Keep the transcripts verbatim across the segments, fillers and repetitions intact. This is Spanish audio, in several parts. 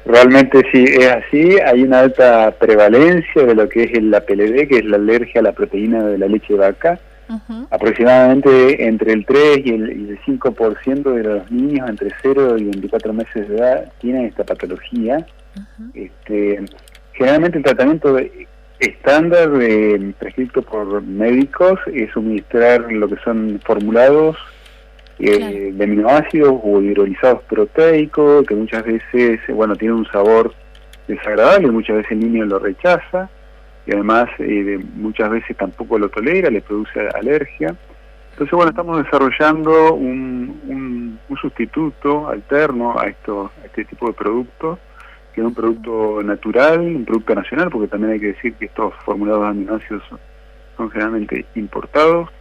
Realmente sí, es así. Hay una alta prevalencia de lo que es el A P L D, que es la alergia a la proteína de la leche de vaca. Uh-huh. Aproximadamente entre el tres y el, y el cinco por ciento de los niños entre cero y veinticuatro meses de edad tienen esta patología. Uh-huh. Este, generalmente el tratamiento de, estándar de, prescrito por médicos es suministrar lo que son formulados eh, claro. de aminoácidos o hidrolizados proteicos, que muchas veces, bueno, tienen un sabor desagradable, muchas veces el niño lo rechaza, y además eh, muchas veces tampoco lo tolera, le produce alergia. Entonces, bueno, estamos desarrollando un, un, un sustituto alterno a, esto, a este tipo de productos, que es un producto natural, un producto nacional, porque también hay que decir que estos formulados de aminoácidos son, son generalmente importados.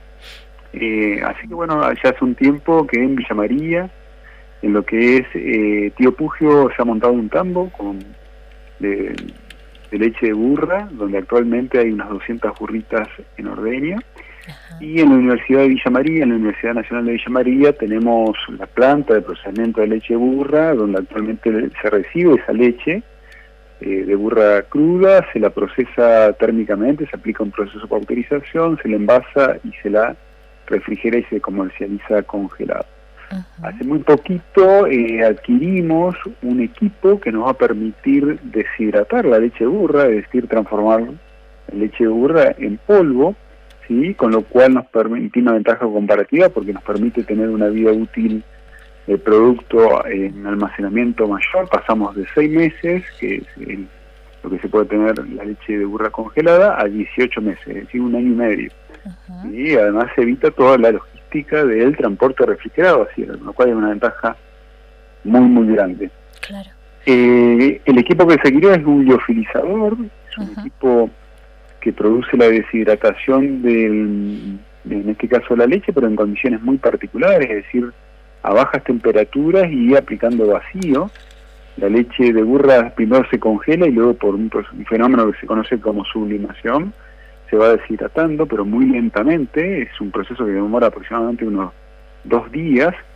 Eh, así que bueno, ya hace un tiempo que en Villa María, en lo que es eh, Tío Pugio, se ha montado un tambo con de, de leche de burra, donde actualmente hay unas doscientas burritas en ordeña. Ajá. Y en la Universidad de Villa María, en la Universidad Nacional de Villa María, tenemos la planta de procesamiento de leche de burra, donde actualmente se recibe esa leche eh, de burra cruda, se la procesa térmicamente, se aplica un proceso de pasteurización, se la envasa y se la refrigera y se comercializa congelado. Uh-huh. Hace muy poquito eh, adquirimos un equipo que nos va a permitir deshidratar la leche de burra, es decir, transformar la leche de burra en polvo, ¿sí? Con lo cual nos permite una ventaja comparativa porque nos permite tener una vida útil del producto en almacenamiento mayor. Pasamos de seis meses, que es el, lo que se puede tener la leche de burra congelada, a dieciocho meses, es decir, un año y medio. Uh-huh. Y además se evita toda la logística del transporte refrigerado, así, lo cual es una ventaja muy, muy grande. Claro. Eh, el equipo que se creó es un liofilizador, es un uh-huh. equipo que produce la deshidratación del, de, en este caso la leche, pero en condiciones muy particulares, es decir, a bajas temperaturas y aplicando vacío. La leche de burra primero se congela y luego por un, un fenómeno que se conoce como sublimación se va deshidratando, pero muy lentamente. Es un proceso que demora aproximadamente unos dos días,